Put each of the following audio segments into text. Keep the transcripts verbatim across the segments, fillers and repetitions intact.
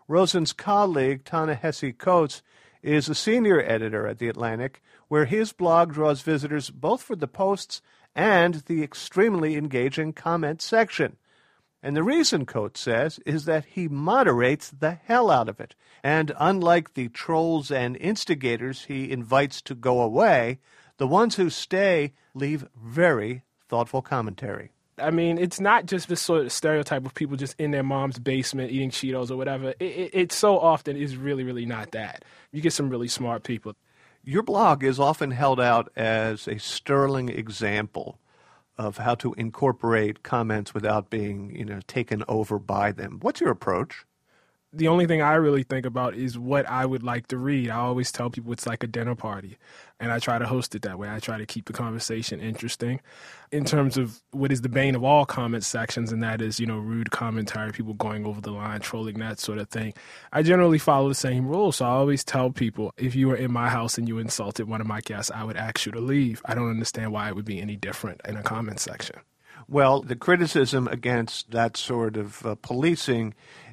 Rosen's colleague, Ta-Nehisi Coates, is a senior editor at The Atlantic, where his blog draws visitors both for the posts and the extremely engaging comment section. And the reason, Coates says, is that he moderates the hell out of it. And unlike the trolls and instigators he invites to go away, the ones who stay leave very thoughtful commentary. I mean, it's not just this sort of stereotype of people just in their mom's basement eating Cheetos or whatever. It, it, it so often is really, really not that. You get some really smart people. Your blog is often held out as a sterling example of how to incorporate comments without being, you know, taken over by them. What's your approach? The only thing I really think about is what I would like to read. I always tell people it's like a dinner party, and I try to host it that way. I try to keep the conversation interesting in terms of what is the bane of all comment sections, and that is, you know, rude commentary, people going over the line, trolling, that sort of thing. I generally follow the same rules, so I always tell people, if you were in my house and you insulted one of my guests, I would ask you to leave. I don't understand why it would be any different in a comment section. Well, the criticism against that sort of uh, policing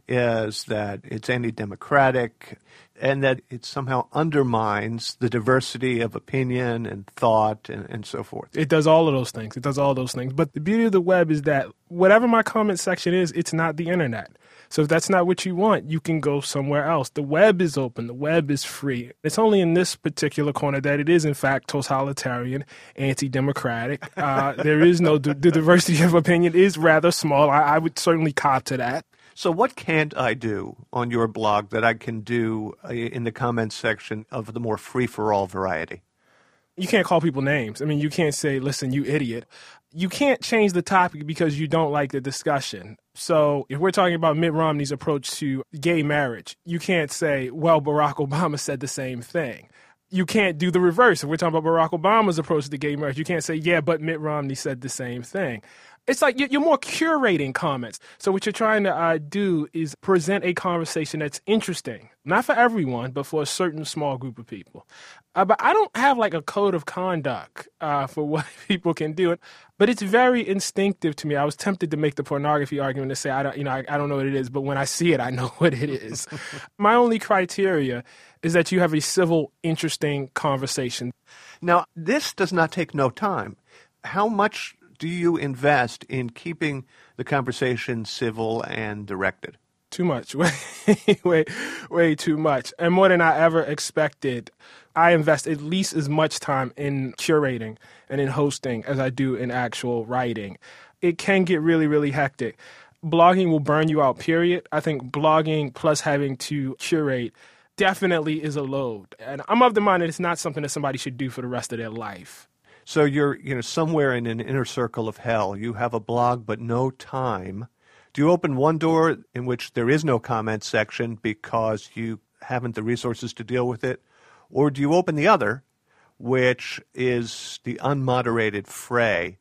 is that it's anti-democratic and that it somehow undermines the diversity of opinion and thought and, and so forth. It does all of those things. It does all those things. But the beauty of the web is that whatever my comment section is, it's not the internet. So if that's not what you want, you can go somewhere else. The web is open. The web is free. It's only in this particular corner that it is, in fact, totalitarian, anti-democratic. Uh, there is no, the diversity of opinion is rather small. I, I would certainly cop to that. So what can't I do on your blog that I can do in the comments section of the more free-for-all variety? You can't call people names. I mean, you can't say, listen, you idiot. You can't change the topic because you don't like the discussion. So if we're talking about Mitt Romney's approach to gay marriage, you can't say, well, Barack Obama said the same thing. You can't do the reverse. If we're talking about Barack Obama's approach to gay marriage, you can't say, yeah, but Mitt Romney said the same thing. It's like you're more curating comments. So what you're trying to uh, do is present a conversation that's interesting, not for everyone, but for a certain small group of people. Uh, but I don't have like a code of conduct uh, for what people can do. But it's very instinctive to me. I was tempted to make the pornography argument to say, I don't, you know, I, I don't know what it is, but when I see it, I know what it is. My only criteria is that you have a civil, interesting conversation. Now, this does not take no time. How much do you invest in keeping the conversation civil and directed? Too much. Way, way, way too much. And more than I ever expected. I invest at least as much time in curating and in hosting as I do in actual writing. It can get really, really hectic. Blogging will burn you out, period. I think blogging plus having to curate definitely is a load. And I'm of the mind that it's not something that somebody should do for the rest of their life. So you're, you know, somewhere in an inner circle of hell. You have a blog, but no time. Do you open one door in which there is no comment section because you haven't the resources to deal with it? Or do you open the other, which is the unmoderated fray,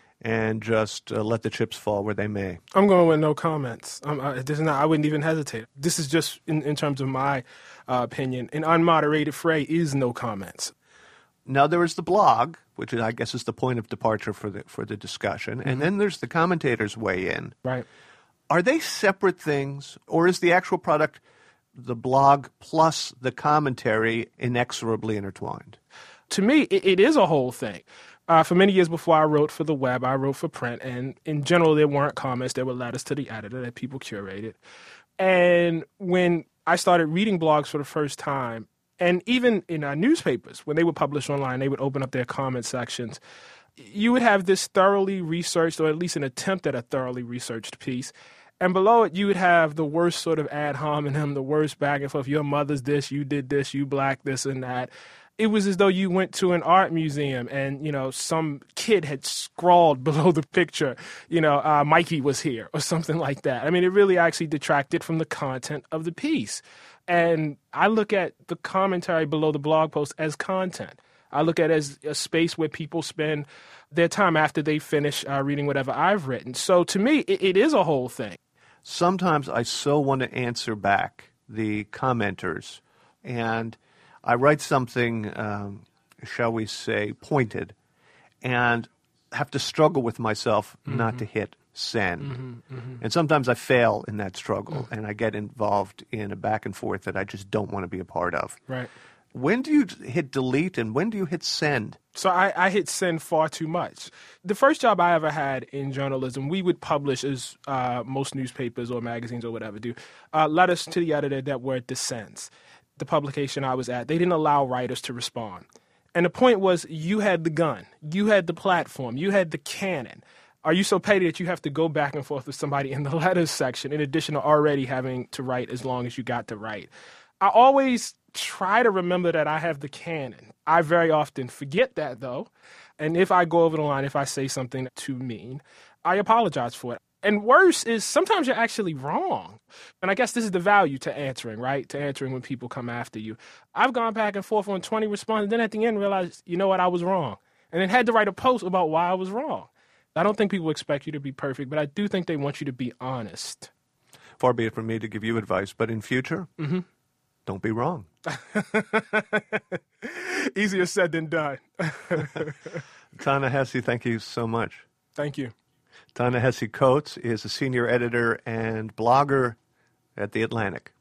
and just uh, let the chips fall where they may? I'm going with no comments. I'm, I, this is not, I wouldn't even hesitate. This is just in, in terms of my uh, opinion. An unmoderated fray is no comments. Now, there is the blog, which I guess is the point of departure for the for the discussion. Mm-hmm. And then there's the commentators weigh in. Right. Are they separate things, or is the actual product the blog plus the commentary inexorably intertwined? To me, it, it is a whole thing. Uh, for many years before I wrote for the web, I wrote for print. And in general, there weren't comments. There were letters to the editor that people curated. And when I started reading blogs for the first time, and even in uh, newspapers, when they would publish online, they would open up their comment sections. You would have this thoroughly researched, or at least an attempt at a thoroughly researched piece. And below it, you would have the worst sort of ad hominem, the worst back and forth. Your mother's this, you did this, you black this and that. It was as though you went to an art museum and, you know, some kid had scrawled below the picture, you know, uh, Mikey was here or something like that. I mean, it really actually detracted from the content of the piece. And I look at the commentary below the blog post as content. I look at it as a space where people spend their time after they finish uh, reading whatever I've written. So to me, it, it is a whole thing. Sometimes I so want to answer back the commenters, and I write something, um, shall we say, pointed, and have to struggle with myself mm-hmm. not to hit send. Mm-hmm, mm-hmm. And sometimes I fail in that struggle, mm. and I get involved in a back and forth that I just don't want to be a part of. Right. When do you hit delete and when do you hit send? So I, I hit send far too much. The first job I ever had in journalism, we would publish, as uh, most newspapers or magazines or whatever do, uh, letters to the editor that were dissents. The publication I was at, they didn't allow writers to respond. And the point was, you had the gun, you had the platform, you had the cannon. Are you so petty that you have to go back and forth with somebody in the letters section in addition to already having to write as long as you got to write? I always try to remember that I have the cannon. I very often forget that, though. And if I go over the line, if I say something too mean, I apologize for it. And worse is sometimes you're actually wrong. And I guess this is the value to answering, right? To answering when people come after you. I've gone back and forth on twenty responses, and then at the end realized, you know what, I was wrong. And then had to write a post about why I was wrong. I don't think people expect you to be perfect, but I do think they want you to be honest. Far be it from me to give you advice, but in future, mm-hmm. don't be wrong. Easier said than done. Ta-Nehisi, thank you so much. Thank you. Ta-Nehisi Coates is a senior editor and blogger at The Atlantic.